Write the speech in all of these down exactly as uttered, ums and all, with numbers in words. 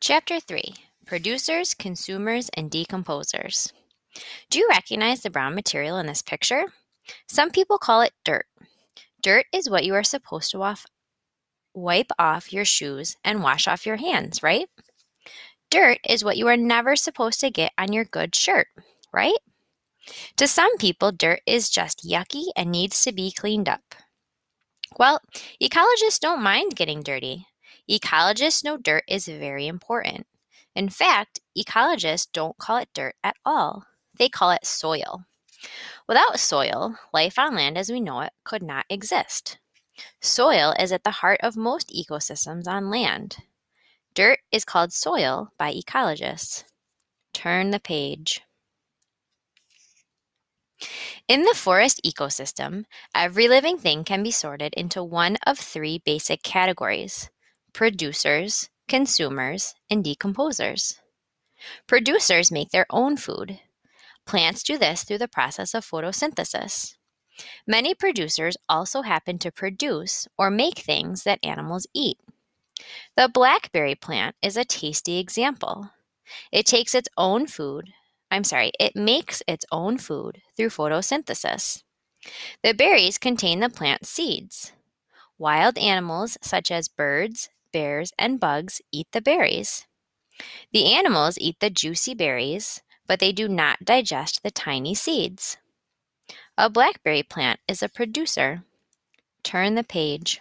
Chapter three, Producers, Consumers, and Decomposers. Do you recognize the brown material in this picture? Some people call it dirt. Dirt is what you are supposed to off, wipe off your shoes and wash off your hands, right? Dirt is what you are never supposed to get on your good shirt, right? To some people, dirt is just yucky and needs to be cleaned up. Well, ecologists don't mind getting dirty. Ecologists know dirt is very important. In fact, ecologists don't call it dirt at all. They call it soil. Without soil, life on land as we know it could not exist. Soil is at the heart of most ecosystems on land. Dirt is called soil by ecologists. Turn the page. In the forest ecosystem, every living thing can be sorted into one of three basic categories: producers, consumers, and decomposers. Producers make their own food. Plants do this through the process of photosynthesis. Many producers also happen to produce or make things that animals eat. The blackberry plant is a tasty example. It takes its own food, I'm sorry, it makes its own food through photosynthesis. The berries contain the plant's seeds. Wild animals such as birds, bears, and bugs eat the berries. The animals eat the juicy berries, but they do not digest the tiny seeds. A blackberry plant is a producer. Turn the page.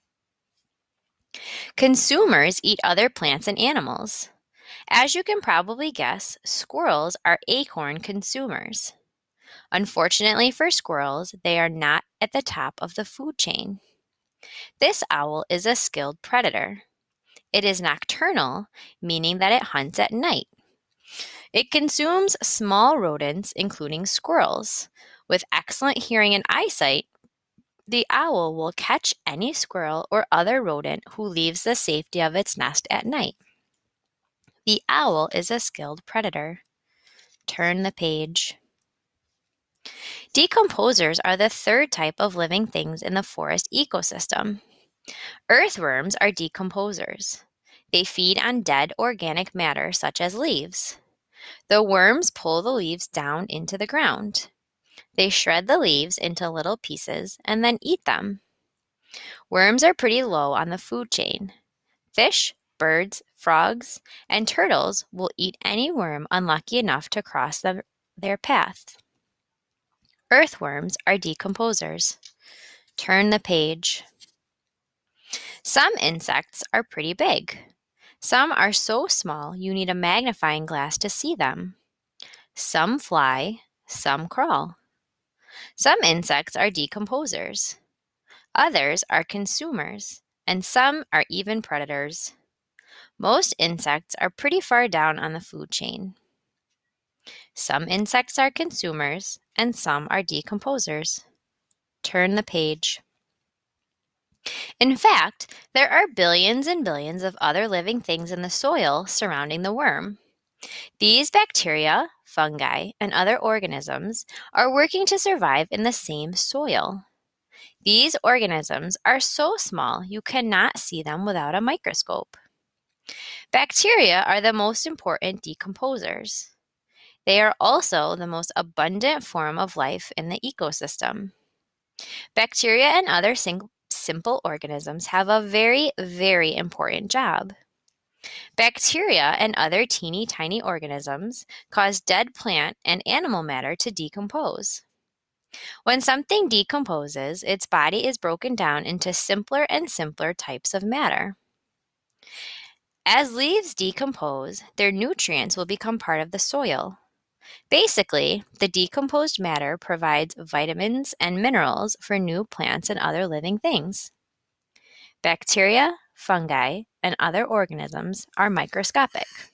Consumers eat other plants and animals. As you can probably guess, squirrels are acorn consumers. Unfortunately for squirrels, they are not at the top of the food chain. This owl is a skilled predator. It is nocturnal, meaning that it hunts at night. It consumes small rodents, including squirrels. With excellent hearing and eyesight, the owl will catch any squirrel or other rodent who leaves the safety of its nest at night. The owl is a skilled predator. Turn the page. Decomposers are the third type of living things in the forest ecosystem. Earthworms are decomposers. They feed on dead organic matter such as leaves. The worms pull the leaves down into the ground. They shred the leaves into little pieces and then eat them. Worms are pretty low on the food chain. Fish, birds, frogs, and turtles will eat any worm unlucky enough to cross the, their path. Earthworms are decomposers. Turn the page. Some insects are pretty big. Some are so small you need a magnifying glass to see them. Some fly, some crawl. Some insects are decomposers. Others are consumers, and some are even predators. Most insects are pretty far down on the food chain. Some insects are consumers, and some are decomposers. Turn the page. In fact, there are billions and billions of other living things in the soil surrounding the worm. These bacteria, fungi, and other organisms are working to survive in the same soil. These organisms are so small you cannot see them without a microscope. Bacteria are the most important decomposers. They are also the most abundant form of life in the ecosystem. Bacteria and other sing- simple organisms have a very, very important job. Bacteria and other teeny tiny organisms cause dead plant and animal matter to decompose. When something decomposes, its body is broken down into simpler and simpler types of matter. As leaves decompose, their nutrients will become part of the soil. Basically, the decomposed matter provides vitamins and minerals for new plants and other living things. Bacteria, fungi, and other organisms are microscopic.